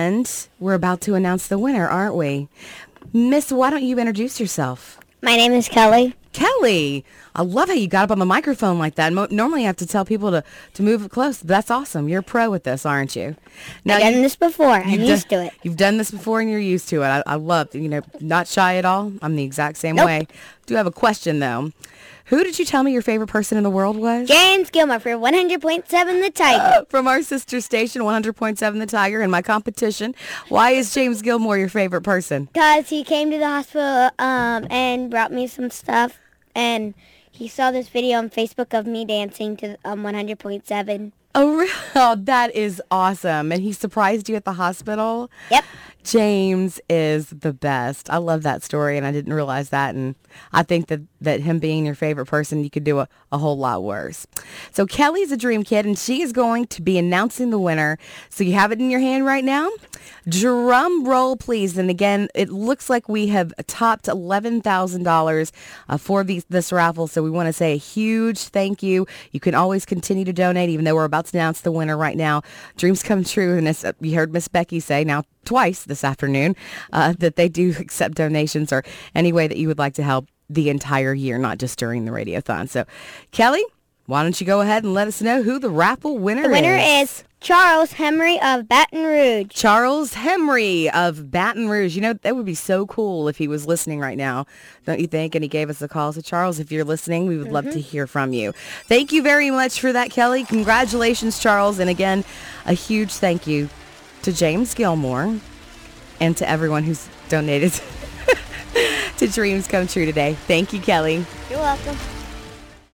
And we're about to announce the winner, aren't we? Miss, why don't you introduce yourself? My name is Kelly. Kelly, I love how you got up on the microphone like that. Normally I have to tell people to move it close. That's awesome. You're a pro with this, aren't you? I've done this before. I'm used to it. You've done this before and you're used to it. I love, not shy at all. I'm the exact same way. Do have a question, though. Who did you tell me your favorite person in the world was? James Gilmore for 100.7 The Tiger. From our sister station, 100.7 The Tiger, in my competition. Why is James Gilmore your favorite person? Because he came to the hospital and brought me some stuff. And he saw this video on Facebook of me dancing to 100.7. Oh, really? Oh, that is awesome. And he surprised you at the hospital? Yep. James is the best. I love that story, and I didn't realize that. And I think that him being your favorite person, you could do a whole lot worse. So Kelly's a dream kid, and she is going to be announcing the winner. So you have it in your hand right now. Drum roll, please. And again, it looks like we have topped $11,000 for this raffle. So we want to say a huge thank you. You can always continue to donate, even though we're about to announce the winner right now. Dreams come true. And you heard Miss Becky say now twice this afternoon that they do accept donations or any way that you would like to help the entire year, not just during the radiothon. So, Kelly, why don't you go ahead and let us know who the raffle winner is? The winner is Charles Henry of Baton Rouge. Charles Henry of Baton Rouge. That would be so cool if he was listening right now, don't you think? And he gave us a call. So, Charles, if you're listening, we would love to hear from you. Thank you very much for that, Kelly. Congratulations, Charles. And again, a huge thank you to James Gilmore and to everyone who's donated to Dreams Come True today. Thank you, Kelly. You're welcome.